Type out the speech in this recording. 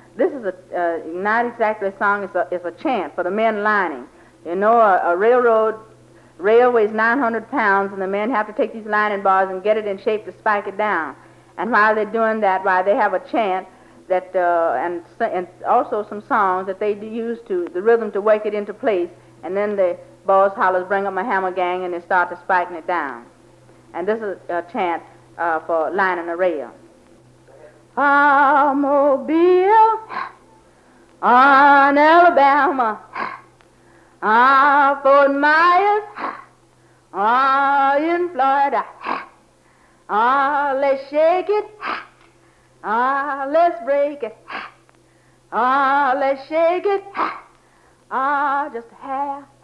This is not exactly a song. It's a chant for the men lining. You know, a rail weighs 900 pounds, and the men have to take these lining bars and get it in shape to spike it down. And while they're doing that, they have a chant that and also some songs that they use the rhythm to work it into place. And then the boys hollers, "Bring up my hammer, gang," and they start to spiking it down. And this is a chant for lining a rail. Mobile, on Alabama, Fort Myers, in Florida. Let's shake it, let's break it, let's shake it, just half